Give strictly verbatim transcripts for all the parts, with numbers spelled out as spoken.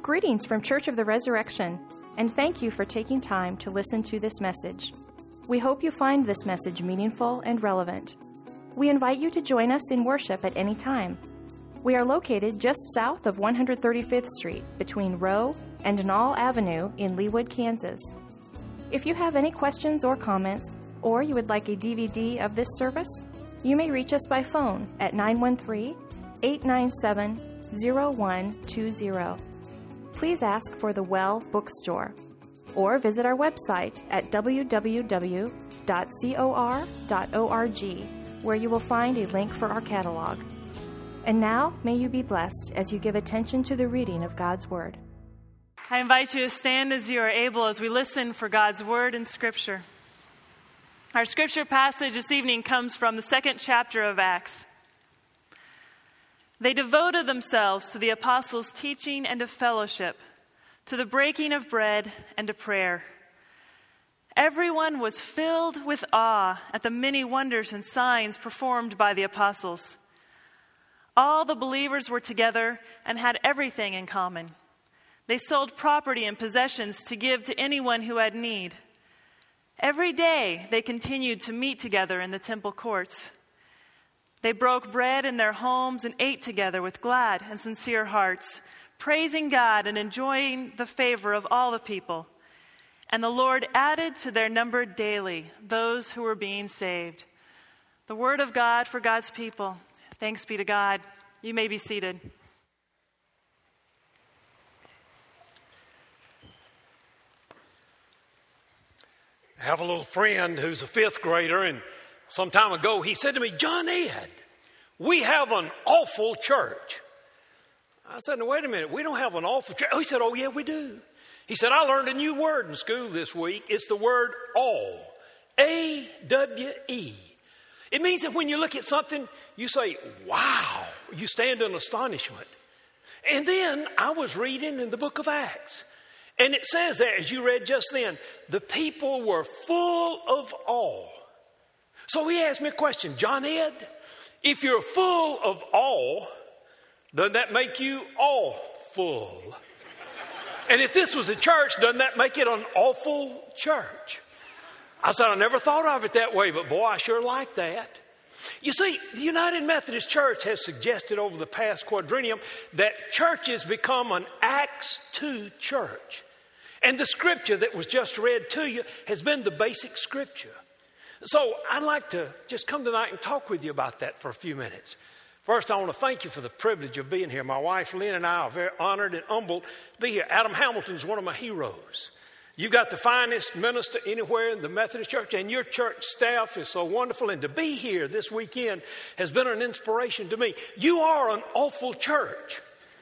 Greetings from Church of the Resurrection, and thank you for taking time to listen to this message. We hope you find this message meaningful and relevant. We invite you to join us in worship at any time. We are located just south of one hundred thirty-fifth Street, between Rowe and Nall Avenue in Leawood, Kansas. If you have any questions or comments, or you would like a D V D of this service, you may reach us by phone at nine one three, eight nine seven, zero one two zero. Please ask for the Well Bookstore, or visit our website at w w w dot cor dot org, where you will find a link for our catalog. And now, may you be blessed as you give attention to the reading of God's Word. I invite you to stand as you are able as we listen for God's Word in Scripture. Our Scripture passage this evening comes from the second chapter of Acts. They devoted themselves to the apostles' teaching and to fellowship, to the breaking of bread and to prayer. Everyone was filled with awe at the many wonders and signs performed by the apostles. All the believers were together and had everything in common. They sold property and possessions to give to anyone who had need. Every day they continued to meet together in the temple courts. They broke bread in their homes and ate together with glad and sincere hearts, praising God and enjoying the favor of all the people. And the Lord added to their number daily those who were being saved. The word of God for God's people. Thanks be to God. You may be seated. I have a little friend who's a fifth grader, and some time ago he said to me, "John Ed, we have an awful church." I said, "No, wait a minute, we don't have an awful church." Oh, he said, "Oh, yeah, we do." He said, "I learned a new word in school this week. It's the word awe, A W E. It means that when you look at something, you say, wow, you stand in astonishment." And then I was reading in the book of Acts, and it says there, as you read just then, the people were full of awe. So he asked me a question, "John Ed, if you're full of awe, doesn't that make you awful? And if this was a church, doesn't that make it an awful church?" I said, "I never thought of it that way, but boy, I sure like that." You see, the United Methodist Church has suggested over the past quadrennium that churches become an Acts two church. And the scripture that was just read to you has been the basic scripture. So I'd like to just come tonight and talk with you about that for a few minutes. First, I want to thank you for the privilege of being here. My wife, Lynn, and I are very honored and humbled to be here. Adam Hamilton is one of my heroes. You've got the finest minister anywhere in the Methodist Church, and your church staff is so wonderful. And to be here this weekend has been an inspiration to me. You are an awful church.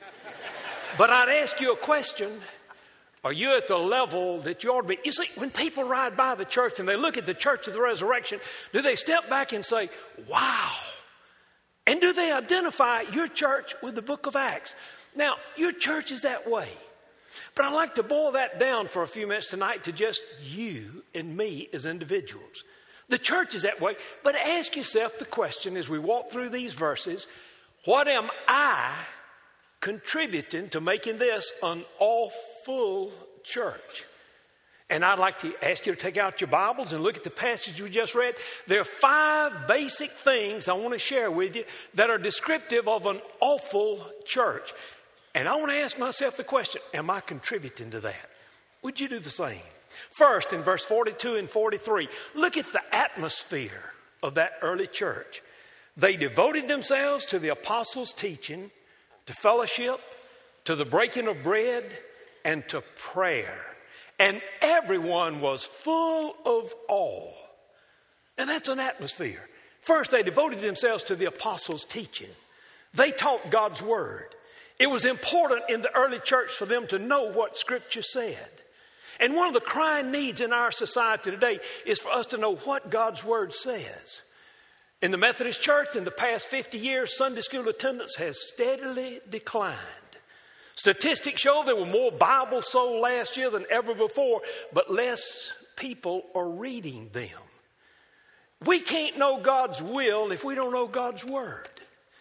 But I'd ask you a question. Are you at the level that you ought to be? You see, when people ride by the church and they look at the Church of the Resurrection, do they step back and say, wow? And do they identify your church with the book of Acts? Now, your church is that way. But I'd like to boil that down for a few minutes tonight to just you and me as individuals. The church is that way, but ask yourself the question as we walk through these verses, what am I contributing to making this an awful church? And I'd like to ask you to take out your Bibles and look at the passage we just read. There are five basic things I want to share with you that are descriptive of an awful church. And I want to ask myself the question, am I contributing to that? Would you do the same? First, in verse forty-two and forty-three, look at the atmosphere of that early church. They devoted themselves to the apostles' teaching, to fellowship, to the breaking of bread, and to prayer. And everyone was full of awe. And that's an atmosphere. First, they devoted themselves to the apostles' teaching. They taught God's word. It was important in the early church for them to know what Scripture said. And one of the crying needs in our society today is for us to know what God's word says. In the Methodist Church, in the past fifty years, Sunday school attendance has steadily declined. Statistics show there were more Bibles sold last year than ever before, but less people are reading them. We can't know God's will if we don't know God's word.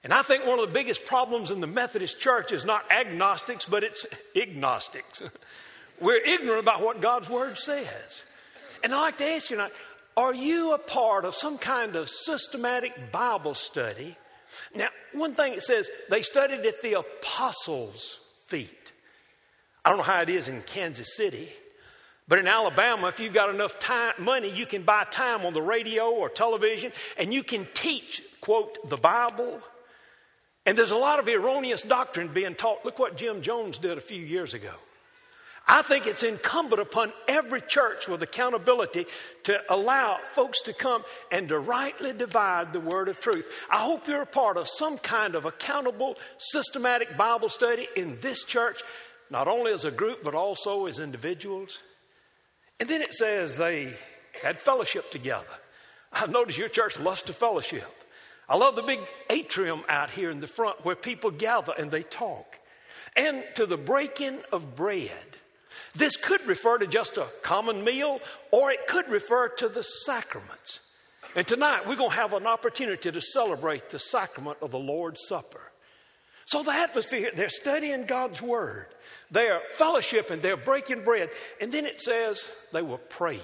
And I think one of the biggest problems in the Methodist church is not agnostics, but it's ignostics. We're ignorant about what God's Word says. And I'd like to ask you tonight, are you a part of some kind of systematic Bible study? Now, one thing it says, they studied at the apostles' feet. I don't know how it is in Kansas City, but in Alabama, if you've got enough time, money, you can buy time on the radio or television, and you can teach, quote, the Bible. And there's a lot of erroneous doctrine being taught. Look what Jim Jones did a few years ago. I think it's incumbent upon every church with accountability to allow folks to come and to rightly divide the word of truth. I hope you're a part of some kind of accountable, systematic Bible study in this church, not only as a group, but also as individuals. And then it says they had fellowship together. I notice your church loves to fellowship. I love the big atrium out here in the front where people gather and they talk. And to the breaking of bread. This could refer to just a common meal, or it could refer to the sacraments. And tonight we're going to have an opportunity to celebrate the sacrament of the Lord's Supper. So the atmosphere, they're studying God's Word. They're fellowshipping, they're breaking bread. And then it says they were praying.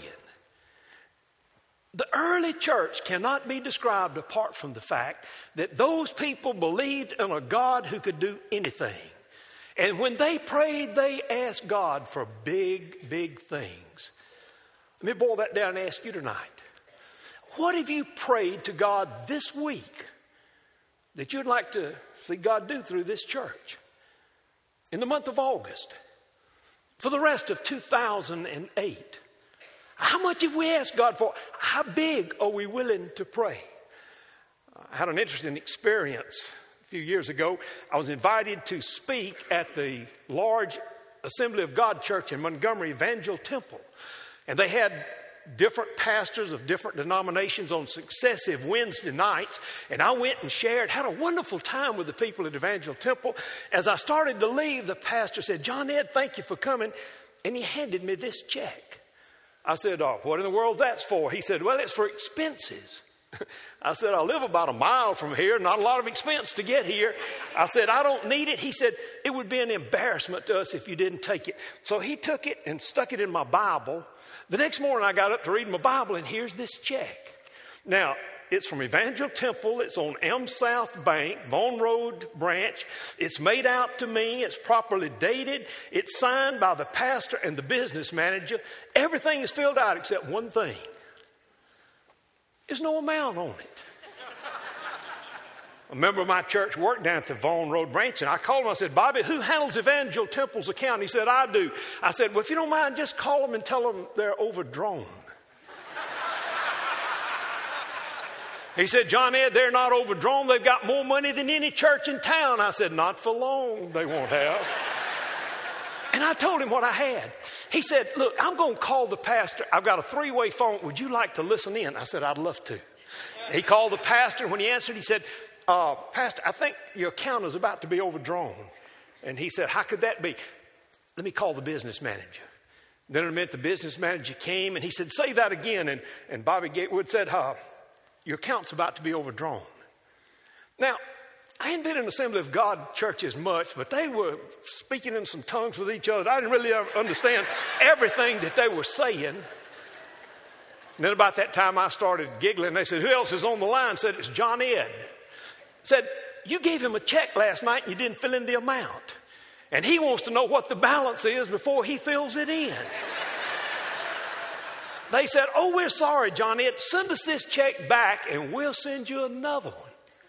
The early church cannot be described apart from the fact that those people believed in a God who could do anything. And when they prayed, they asked God for big, big things. Let me boil that down and ask you tonight. What have you prayed to God this week that you'd like to see God do through this church? In the month of August, for the rest of two thousand eight, how much have we asked God for? How big are we willing to pray? I had an interesting experience a few years ago. I was invited to speak at the large Assembly of God church in Montgomery, Evangel Temple. And they had different pastors of different denominations on successive Wednesday nights. And I went and shared, had a wonderful time with the people at Evangel Temple. As I started to leave, the pastor said, "John Ed, thank you for coming." And he handed me this check. I said, "Oh, what in the world that's for?" He said, "Well, it's for expenses." I said, "I live about a mile from here, not a lot of expense to get here." I said, "I don't need it." He said, "It would be an embarrassment to us if you didn't take it." So he took it and stuck it in my Bible. The next morning I got up to read my Bible, and here's this check. Now, it's from Evangel Temple. It's on Elm South Bank, Vaughn Road branch. It's made out to me. It's properly dated. It's signed by the pastor and the business manager. Everything is filled out except one thing. There's no amount on it. A member of my church worked down at the Vaughn Road branch, and I called him. I said, "Bobby, who handles Evangel Temple's account?" He said, "I do." I said, "Well, if you don't mind, just call them and tell them they're overdrawn." He said, "John Ed, they're not overdrawn. They've got more money than any church in town." I said, "Not for long, they won't have." And I told him what I had. He said, "Look, I'm going to call the pastor. I've got a three-way phone. Would you like to listen in?" I said, "I'd love to." He called the pastor. When he answered, he said, uh, "Pastor, I think your account is about to be overdrawn." And he said, "How could that be?" "Let me call the business manager." Then in a minute, the business manager came, and he said, "Say that again." And, and Bobby Gatewood said, uh, "Your account's about to be overdrawn." Now, I hadn't been in Assembly of God churches much, but they were speaking in some tongues with each other. I didn't really understand everything that they were saying. And then about that time, I started giggling. They said, "Who else is on the line?" I said, "It's John Ed." Said, "You gave him a check last night and you didn't fill in the amount. And he wants to know what the balance is before he fills it in." They said, "Oh, we're sorry, John Ed. Send us this check back and we'll send you another one."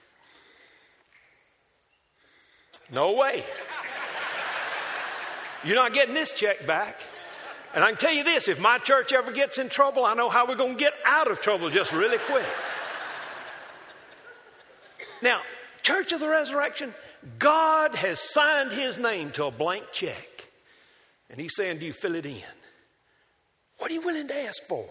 No way. You're not getting this check back. And I can tell you this, if my church ever gets in trouble, I know how we're going to get out of trouble just really quick. Now, Church of the Resurrection, God has signed his name to a blank check. And he's saying, do you fill it in? What are you willing to ask for?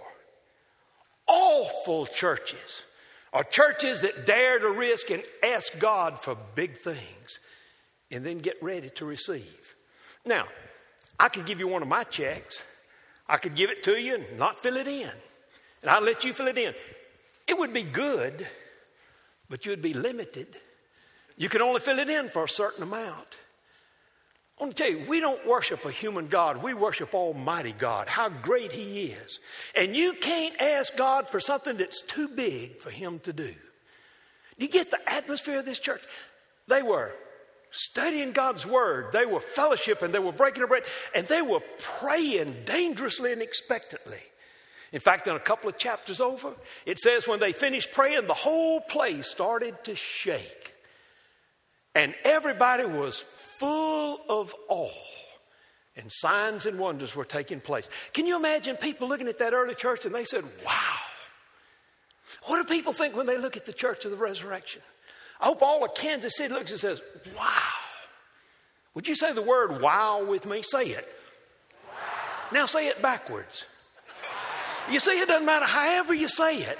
Awful churches are churches that dare to risk and ask God for big things and then get ready to receive. Now, I could give you one of my checks. I could give it to you and not fill it in. And I'd let you fill it in. It would be good, but you'd be limited You can only fill it in for a certain amount. I want to tell you, we don't worship a human God. We worship Almighty God, how great He is. And you can't ask God for something that's too big for Him to do. You get the atmosphere of this church. They were studying God's Word. They were fellowshipping. They were breaking the bread. And they were praying dangerously and expectantly. In fact, in a couple of chapters over, it says when they finished praying, the whole place started to shake. And everybody was full of awe, and signs and wonders were taking place. Can you imagine people looking at that early church and they said, wow. What do people think when they look at the Church of the Resurrection? I hope all of Kansas City looks and says, wow. Would you say the word wow with me? Say it. Wow. Now say it backwards. You see, it doesn't matter however you say it.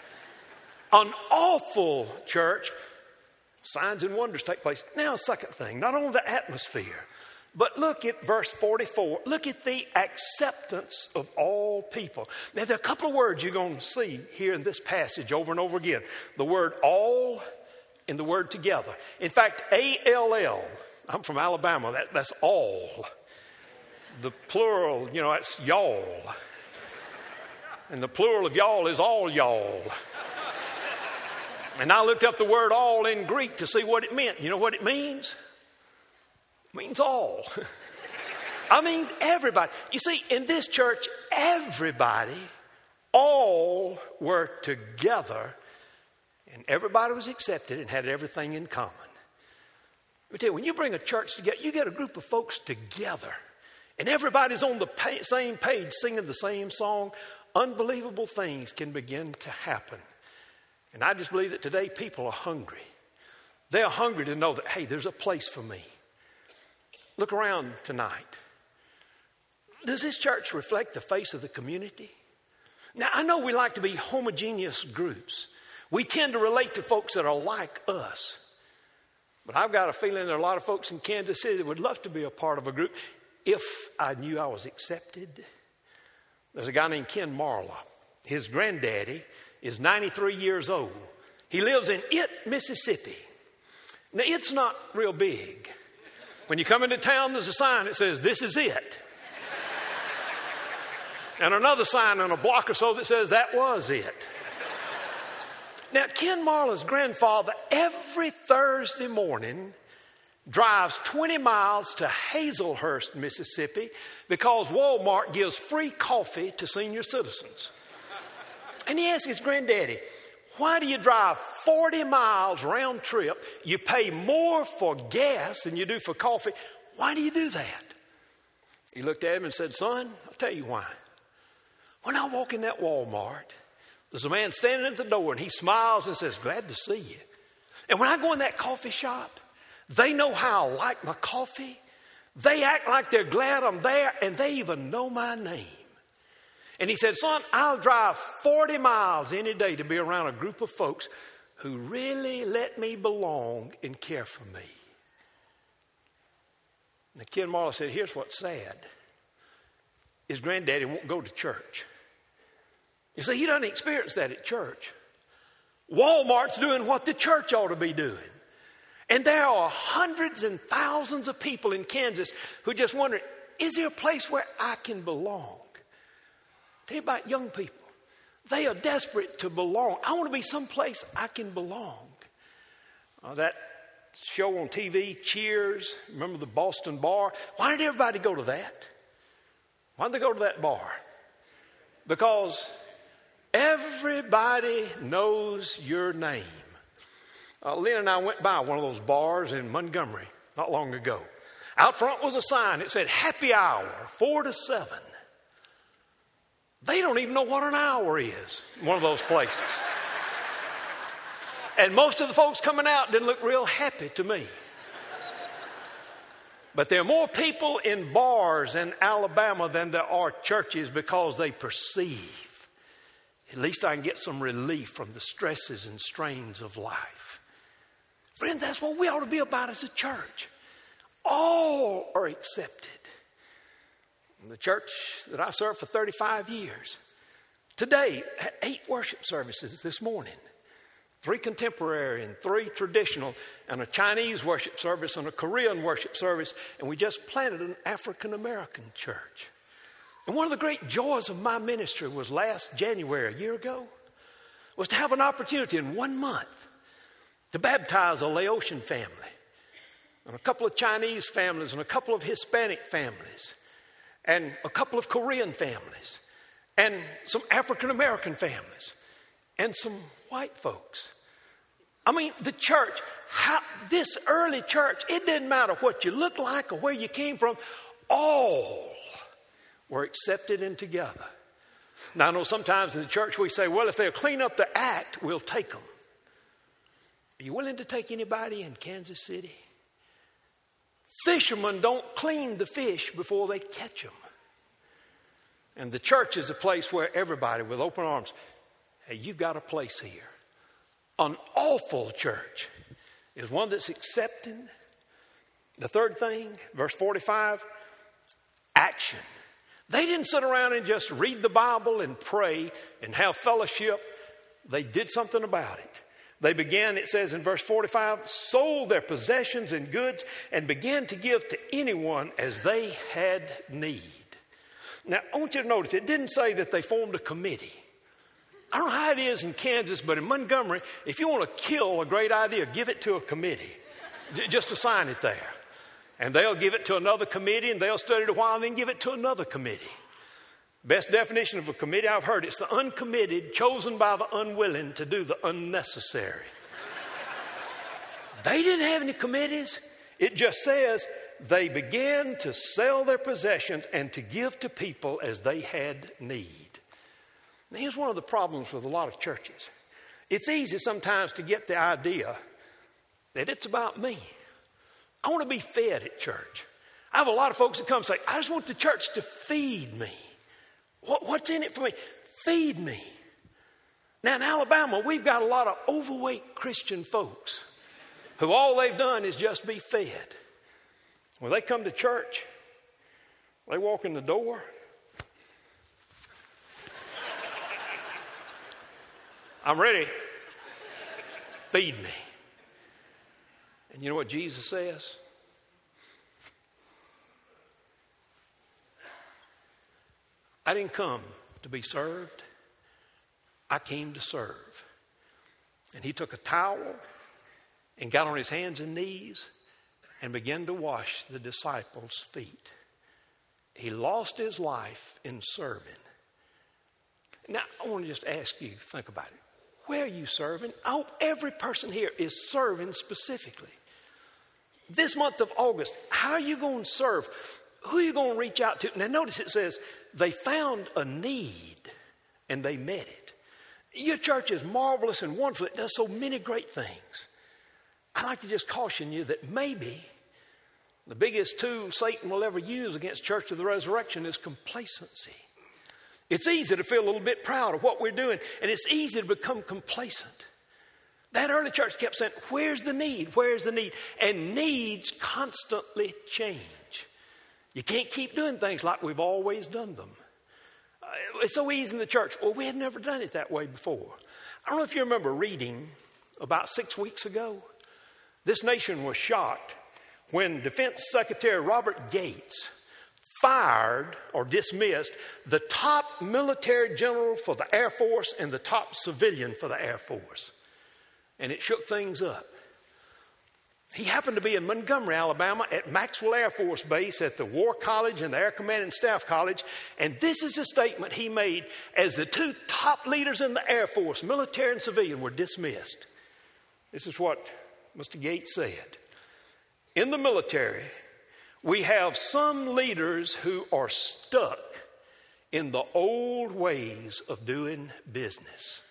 An awful church. Signs and wonders take place. Now, second thing, not only the atmosphere, but look at verse forty-four. Look at the acceptance of all people. Now, there are a couple of words you're going to see here in this passage over and over again. The word all and the word together. In fact, A L L, I'm from Alabama, that, that's all. The plural, you know, that's y'all. And the plural of y'all is all y'all. And I looked up the word all in Greek to see what it meant. You know what it means? It means all. I mean everybody. You see, in this church, everybody, all were together. And everybody was accepted and had everything in common. Let me tell you, when you bring a church together, you get a group of folks together. And everybody's on the pa- same page singing the same song. Unbelievable things can begin to happen. And I just believe that today people are hungry. They are hungry to know that, hey, there's a place for me. Look around tonight. Does this church reflect the face of the community? Now, I know we like to be homogeneous groups. We tend to relate to folks that are like us. But I've got a feeling there are a lot of folks in Kansas City that would love to be a part of a group if I knew I was accepted. There's a guy named Ken Marla. His granddaddy is ninety-three years old. He lives in It, Mississippi. Now, it's not real big. When you come into town, there's a sign that says, this is it. And another sign on a block or so that says, that was it. Now, Ken Marla's grandfather, every Thursday morning, drives twenty miles to Hazelhurst, Mississippi, because Walmart gives free coffee to senior citizens. And he asked his granddaddy, why do you drive forty miles round trip? You pay more for gas than you do for coffee. Why do you do that? He looked at him and said, son, I'll tell you why. When I walk in that Walmart, there's a man standing at the door and he smiles and says, glad to see you. And when I go in that coffee shop, they know how I like my coffee. They act like they're glad I'm there, and they even know my name. And he said, son, I'll drive forty miles any day to be around a group of folks who really let me belong and care for me. And Ken Marla said, here's what's sad. His granddaddy won't go to church. You see, he doesn't experience that at church. Walmart's doing what the church ought to be doing. And there are hundreds and thousands of people in Kansas who just wonder, is there a place where I can belong? Tell you about young people. They are desperate to belong. I want to be someplace I can belong. Uh, that show on T V, Cheers, remember the Boston bar? Why did everybody go to that? Why did they go to that bar? Because everybody knows your name. Uh, Lynn and I went by one of those bars in Montgomery not long ago. Out front was a sign that said happy hour, four to seven. They don't even know what an hour is in one of those places. And most of the folks coming out didn't look real happy to me. But there are more people in bars in Alabama than there are churches because they perceive, at least I can get some relief from the stresses and strains of life. Friend, that's what we ought to be about as a church. All are accepted. In the church that I served for thirty-five years, today, eight worship services this morning. three contemporary and three traditional, and a Chinese worship service and a Korean worship service, and we just planted an African American church. And one of the great joys of my ministry was last January, a year ago, was to have an opportunity in one month to baptize a Laotian family, and a couple of Chinese families, and a couple of Hispanic families, and a couple of Korean families, and some African American families, and some white folks. I mean, the church, how, this early church, it didn't matter what you looked like or where you came from, all were accepted in together. Now, I know sometimes in the church we say, well, if they'll clean up the act, we'll take them. Are you willing to take anybody in Kansas City? Fishermen don't clean the fish before they catch them. And the church is a place where everybody with open arms, hey, you've got a place here. An awful church is one that's accepting. The third thing, verse forty-five, action. They didn't sit around and just read the Bible and pray and have fellowship. They did something about it. They began, it says in verse forty-five, sold their possessions and goods and began to give to anyone as they had need. Now, I want you to notice, it didn't say that they formed a committee. I don't know how it is in Kansas, but in Montgomery, if you want to kill a great idea, give it to a committee. Just assign it there. And they'll give it to another committee, and they'll study it a while, and then give it to another committee. Best definition of a committee I've heard, it's the uncommitted chosen by the unwilling to do the unnecessary. They didn't have any committees. It just says they began to sell their possessions and to give to people as they had need. Now, here's one of the problems with a lot of churches. It's easy sometimes to get the idea that it's about me. I want to be fed at church. I have a lot of folks that come and say, I just want the church to feed me. What, what's in it for me? Feed me. Now, in Alabama, we've got a lot of overweight Christian folks who all they've done is just be fed. When they come to church, they walk in the door. I'm ready. Feed me. And you know what Jesus says? I didn't come to be served. I came to serve. And he took a towel and got on his hands and knees and began to wash the disciples' feet. He lost his life in serving. Now, I want to just ask you, think about it. Where are you serving? I hope every person here is serving specifically. This month of August, how are you going to serve? Who are you going to reach out to? Now, notice it says they found a need and they met it. Your church is marvelous and wonderful. It does so many great things. I'd like to just caution you that maybe the biggest tool Satan will ever use against Church of the Resurrection is complacency. It's easy to feel a little bit proud of what we're doing, and it's easy to become complacent. That early church kept saying, where's the need? Where's the need? And needs constantly change. You can't keep doing things like we've always done them. Uh, it's so easy in the church. Well, we had never done it that way before. I don't know if you remember reading about six weeks ago. This nation was shocked when Defense Secretary Robert Gates fired or dismissed the top military general for the Air Force and the top civilian for the Air Force. And it shook things up. He happened to be in Montgomery, Alabama at Maxwell Air Force Base at the War College and the Air Command and Staff College. And this is a statement he made as the two top leaders in the Air Force, military and civilian, were dismissed. This is what Mister Gates said. In the military, we have some leaders who are stuck in the old ways of doing business.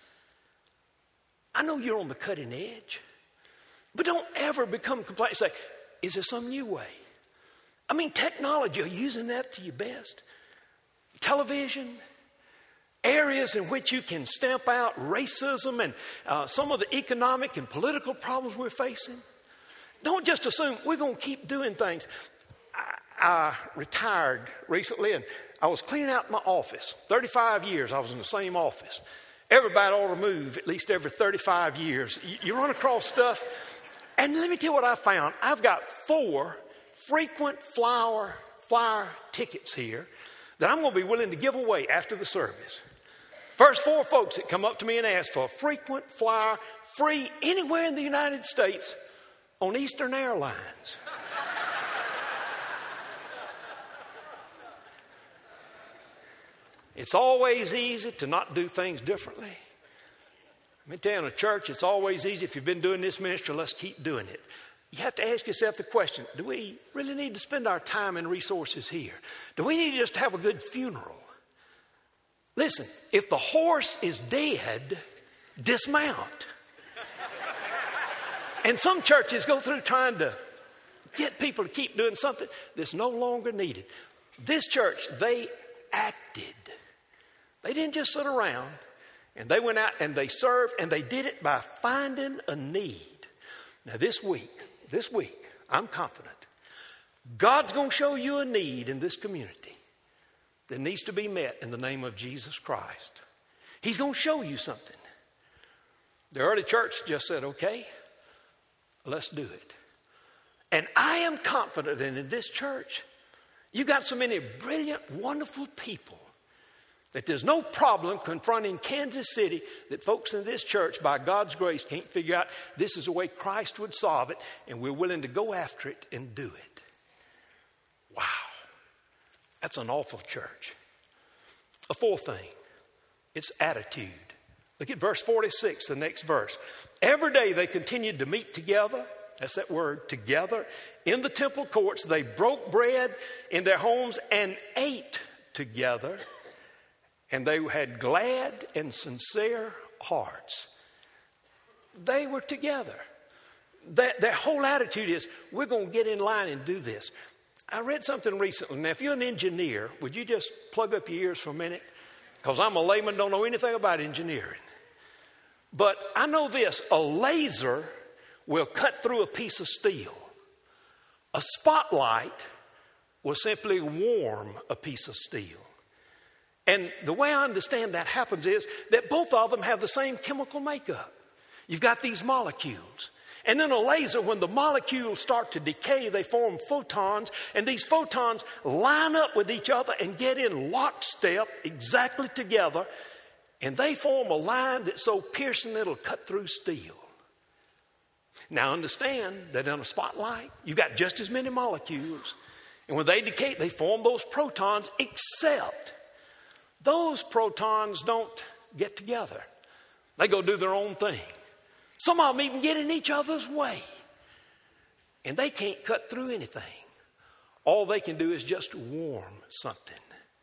I know you're on the cutting edge, but don't ever become complacent. Say, is there some new way? I mean, technology, are you using that to your best? Television, areas in which you can stamp out racism and uh, some of the economic and political problems we're facing. Don't just assume we're going to keep doing things. I, I retired recently, and I was cleaning out my office. thirty-five years I was in the same office. Everybody ought to move at least every thirty-five years. You, you run across stuff, and let me tell you what I found. I've got four frequent flyer, flyer tickets here that I'm going to be willing to give away after the service. First four folks that come up to me and ask for a frequent flyer, free anywhere in the United States on Eastern Airlines. It's always easy to not do things differently. Let me tell you, in a church, it's always easy. If you've been doing this ministry, let's keep doing it. You have to ask yourself the question, do we really need to spend our time and resources here? Do we need to just have a good funeral? Listen, if the horse is dead, dismount. And some churches go through trying to get people to keep doing something that's no longer needed. This church, they acted. They didn't just sit around, and they went out and they served, and they did it by finding a need. Now this week, this week, I'm confident God's going to show you a need in this community that needs to be met in the name of Jesus Christ. He's going to show you something. The early church just said, okay, let's do it. And I am confident that in this church, you got so many brilliant, wonderful people that there's no problem confronting Kansas City that folks in this church, by God's grace, can't figure out this is the way Christ would solve it, and we're willing to go after it and do it. Wow. That's an awful church. A fourth thing, it's attitude. Look at verse forty-six, the next verse. Every day they continued to meet together. That's that word, together. In the temple courts, they broke bread in their homes and ate together. And they had glad and sincere hearts. They were together. That, their whole attitude is, we're going to get in line and do this. I read something recently. Now, if you're an engineer, would you just plug up your ears for a minute? Because I'm a layman, don't know anything about engineering. But I know this, a laser will cut through a piece of steel. A spotlight will simply warm a piece of steel. And the way I understand that happens is that both of them have the same chemical makeup. You've got these molecules. And then a laser, when the molecules start to decay, they form photons. And these photons line up with each other and get in lockstep exactly together. And they form a line that's so piercing it'll cut through steel. Now understand that in a spotlight, you've got just as many molecules. And when they decay, they form those protons, except those protons don't get together. They go do their own thing. Some of them even get in each other's way. And they can't cut through anything. All they can do is just warm something.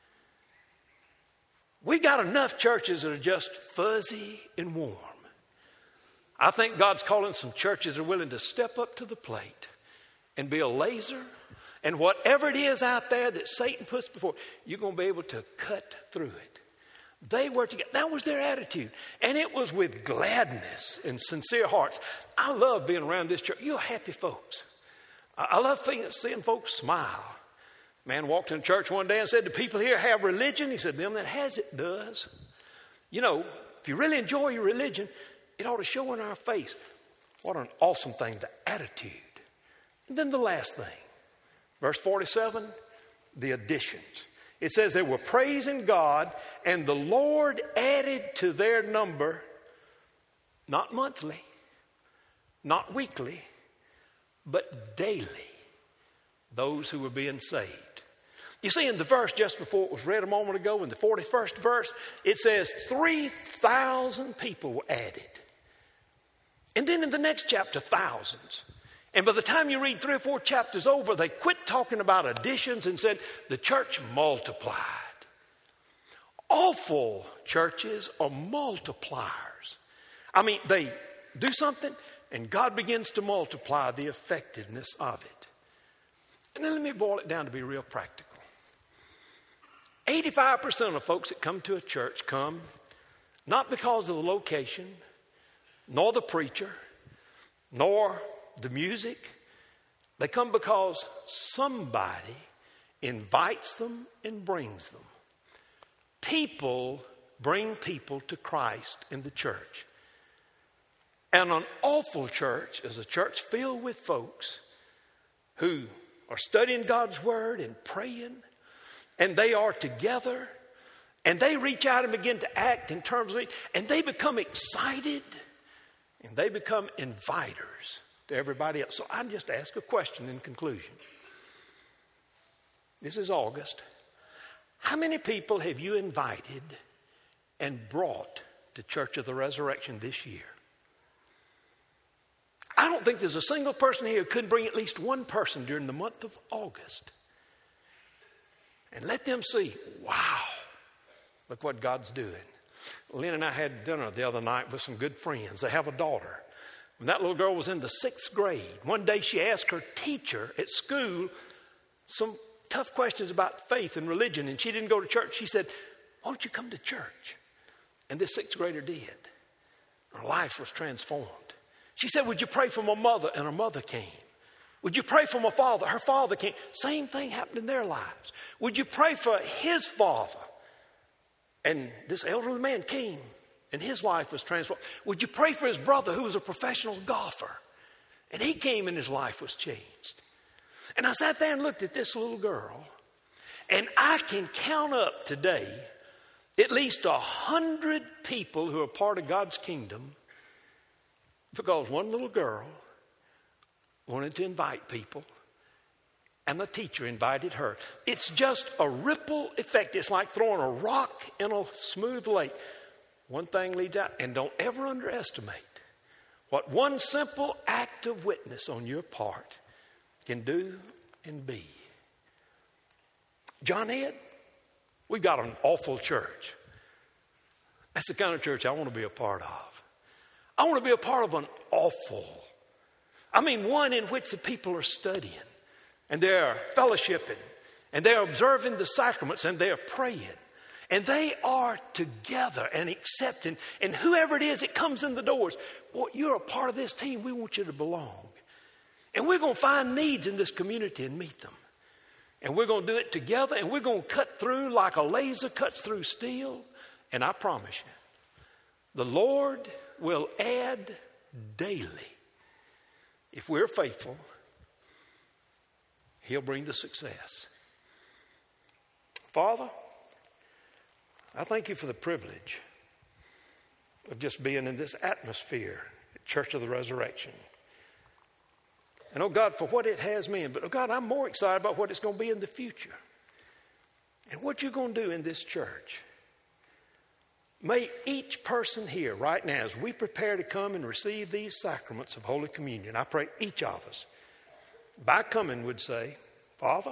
We got enough churches that are just fuzzy and warm. I think God's calling some churches that are willing to step up to the plate and be a laser. And whatever it is out there that Satan puts before, you're going to be able to cut through it. They were together. That was their attitude. And it was with gladness and sincere hearts. I love being around this church. You're happy folks. I love seeing folks smile. A man walked in church one day and said, do people here have religion? He said, them that has it does. You know, if you really enjoy your religion, it ought to show in our face. What an awesome thing, the attitude. And then the last thing. Verse forty-seven, the additions. It says they were praising God, and the Lord added to their number, not monthly, not weekly, but daily, those who were being saved. You see, in the verse just before it was read a moment ago, in the forty-first verse, it says three thousand people were added. And then in the next chapter, thousands. And by the time you read three or four chapters over, they quit talking about additions and said the church multiplied. Awful churches are multipliers. I mean, they do something and God begins to multiply the effectiveness of it. And then let me boil it down to be real practical. eighty-five percent of folks that come to a church come not because of the location, nor the preacher, nor the music. They come because somebody invites them and brings them. People bring people to Christ in the church. And an awful church is a church filled with folks who are studying God's Word and praying, and they are together, and they reach out and begin to act in terms of it, and they become excited, and they become inviters to everybody else. So I'm just ask a question in conclusion. This is August. How many people have you invited and brought to Church of the Resurrection this year? I don't think there's a single person here who couldn't bring at least one person during the month of August. And let them see, wow, look what God's doing. Lynn and I had dinner the other night with some good friends. They have a daughter. When that little girl was in the sixth grade, one day she asked her teacher at school some tough questions about faith and religion, and she didn't go to church. She said, why don't you come to church? And this sixth grader did. Her life was transformed. She said, would you pray for my mother? And her mother came. Would you pray for my father? Her father came. Same thing happened in their lives. Would you pray for his father? And this elderly man came, and his life was transformed. Would you pray for his brother who was a professional golfer? And he came and his life was changed. And I sat there and looked at this little girl, and I can count up today at least a hundred people who are part of God's kingdom because one little girl wanted to invite people, and the teacher invited her. It's just a ripple effect. It's like throwing a rock in a smooth lake. One thing leads out, and don't ever underestimate what one simple act of witness on your part can do and be. John Ed, we've got an awful church. That's the kind of church I want to be a part of. I want to be a part of an awful, I mean one in which the people are studying and they're fellowshipping and they're observing the sacraments and they're praying and they are together and accepting, and whoever it is that comes in the doors, boy, you're a part of this team. We want you to belong. And we're going to find needs in this community and meet them. And we're going to do it together, and we're going to cut through like a laser cuts through steel. And I promise you, the Lord will add daily. If we're faithful, He'll bring the success. Father, I thank you for the privilege of just being in this atmosphere at Church of the Resurrection. And, oh, God, for what it has meant. But, oh, God, I'm more excited about what it's going to be in the future. And what you're going to do in this church. May each person here right now, as we prepare to come and receive these sacraments of Holy Communion, I pray each of us, by coming, would say, Father,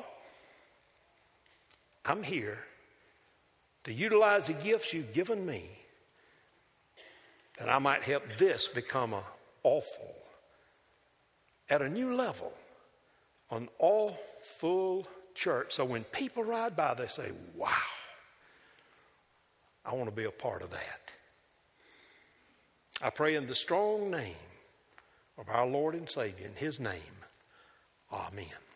I'm here to utilize the gifts you've given me, that I might help this become a awful, at a new level, an all full church. So when people ride by, they say, wow, I want to be a part of that. I pray in the strong name of our Lord and Savior, in His name, amen.